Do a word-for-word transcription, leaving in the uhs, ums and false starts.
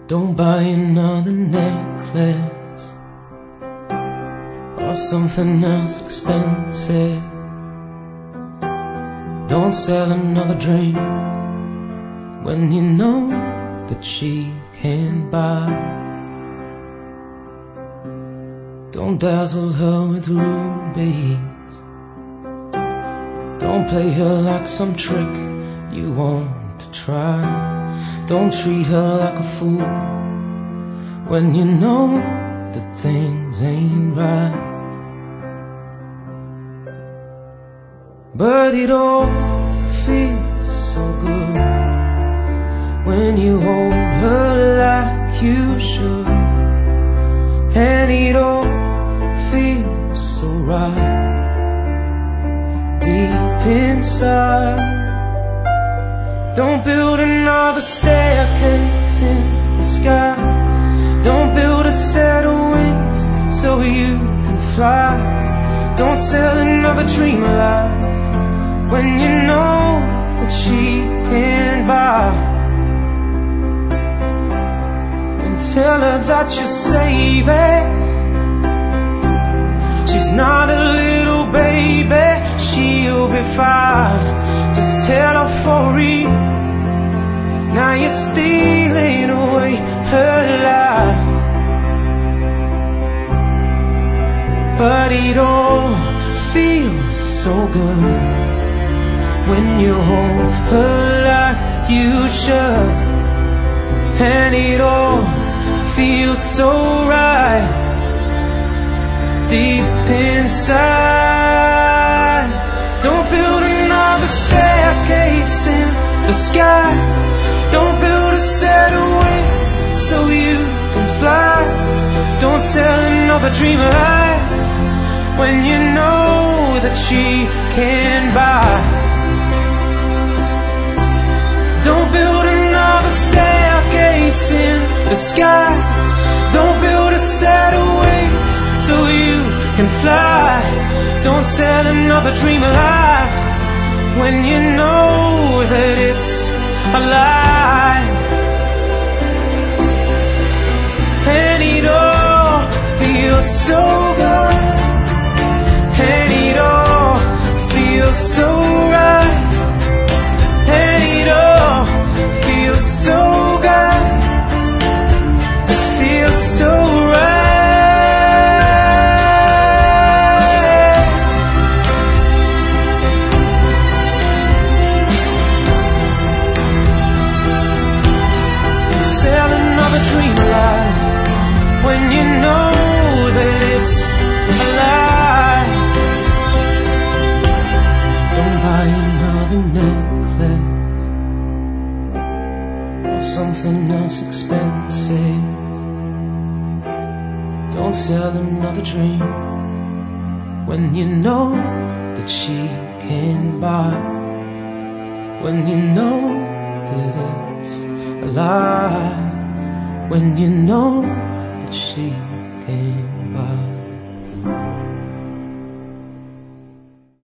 Don't buy another necklace or something else expensive. Don't sell another dream when you know that she can't buy. Don't dazzle her with rubies. Don't play her like some trick you want to try. Don't treat her like a fool when you know that things ain't right. But it all feels so good when you hold her like you should, and it all feels so right deep inside. Don't build another staircase in the sky. Don't build a set of wings so you can fly. Don't sell another dream alive when you know that she can't buy. Don't tell her that you're saving. She's not a little baby, she'll be fine. Just tell her for real. Now you're stealing away her life. But it all feels so good when you hold her like you should, and it all feels so right deep inside. Don't build another staircase in the sky. Don't build a set of wings so you can fly. Don't sell another dream alive when you know that she can buy. Don't build another staircase in the sky. Don't build a set of wings so you can fly. Don't sell another dream alive when you know that it's a lie. And it all feels so good, and it all feels so right, and it all feels so good, feels so right. Sell another dream alive when you know that it's a lie. Don't buy another necklace or something else expensive. Don't sell another dream when you know that she can't buy. When you know that it's a lie, when you know that she can't